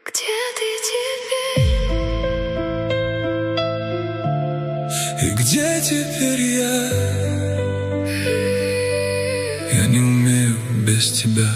Где ты теперь? И где теперь я? Я не умею без тебя.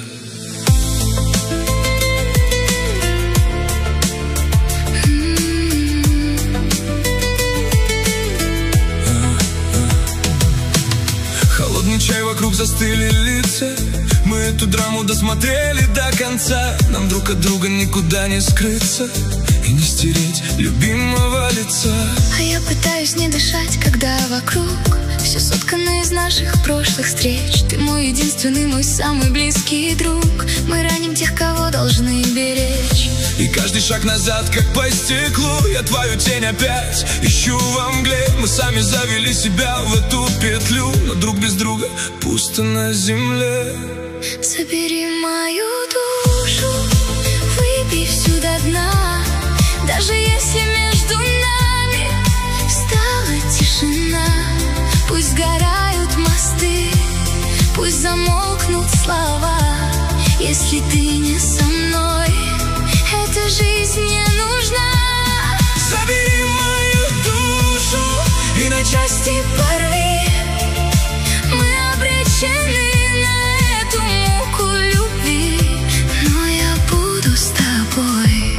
Холодный чай, вокруг застыли лица. Мы эту драму досмотрели до конца. Нам друг от друга никуда не скрыться и не стереть любимого лица. А я пытаюсь не дышать, когда вокруг все соткано из наших прошлых встреч. Ты мой единственный, мой самый близкий друг. Мы раним тех, кого должны беречь. И каждый шаг назад, как по стеклу, я твою тень опять ищу во мгле. Мы сами завели себя в эту петлю, но друг без друга пусто на земле. Забери мою душу, выпей всю до дна. Даже если между нами стала тишина, пусть сгорают мосты, пусть замолкнут слова. Если ты не со мной, эта жизнь не нужна. Забери мою душу и на части порви. Мы обречены на эту муку любви, но я буду с тобой.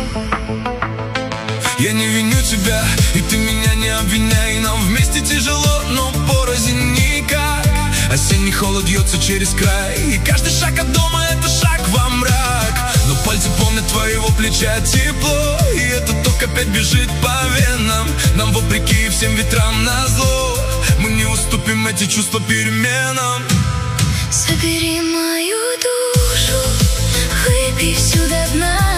Я не виню тебя, и ты меня не обвиняй. Нам вместе тяжело, но порознь никак. Осенний холод льется через край, и каждый шаг от дома — это шаг во мрак. Но пальцы помнят твоего плеча тепло, и этот ток опять бежит по венам. Нам вопреки всем ветрам назло, мы не уступим эти чувства переменам. Забери мою душу, выпей всю до дна.